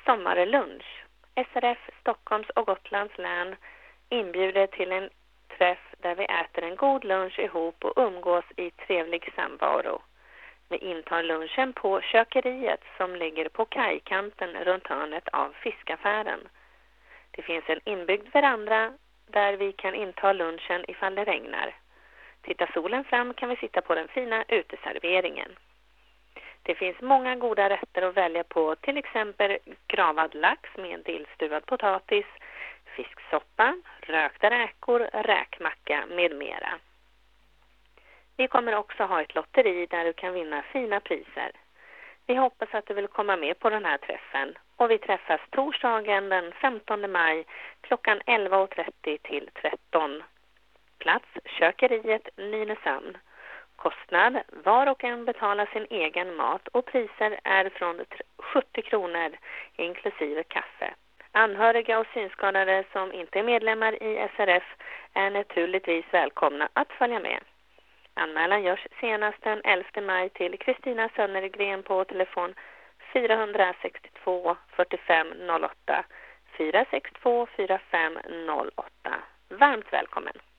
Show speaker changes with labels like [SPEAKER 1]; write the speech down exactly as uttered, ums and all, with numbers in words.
[SPEAKER 1] sommarlunch. S R F Stockholms och Gotlands län inbjuder till en träff där vi äter en god lunch ihop och umgås i trevlig samvaro. Vi intar lunchen på kökeriet som ligger på kajkanten runt hörnet av fiskaffären. Det finns en inbyggd veranda där vi kan inta lunchen ifall det regnar. Tittar solen fram kan vi sitta på den fina uteserveringen. Det finns många goda rätter att välja på, till exempel gravad lax med dillstuvad potatis, fisksoppa, rökta räkor, räkmacka med mera. Vi kommer också ha ett lotteri där du kan vinna fina priser. Vi hoppas att du vill komma med på den här träffen och vi träffas torsdagen den femtonde maj klockan elva och trettio till tretton. Plats kökeriet Nynäshamn. Kostnad, var och en betalar sin egen mat och priser är från sjuttio kronor inklusive kaffe. Anhöriga och synskadade som inte är medlemmar i S R F är naturligtvis välkomna att följa med. Anmälan görs senast den elfte maj till Kristina Sönnergren på telefon fyra sex två fyrtiofem noll åtta, fyra sex två fyra fem noll åtta. Varmt välkommen!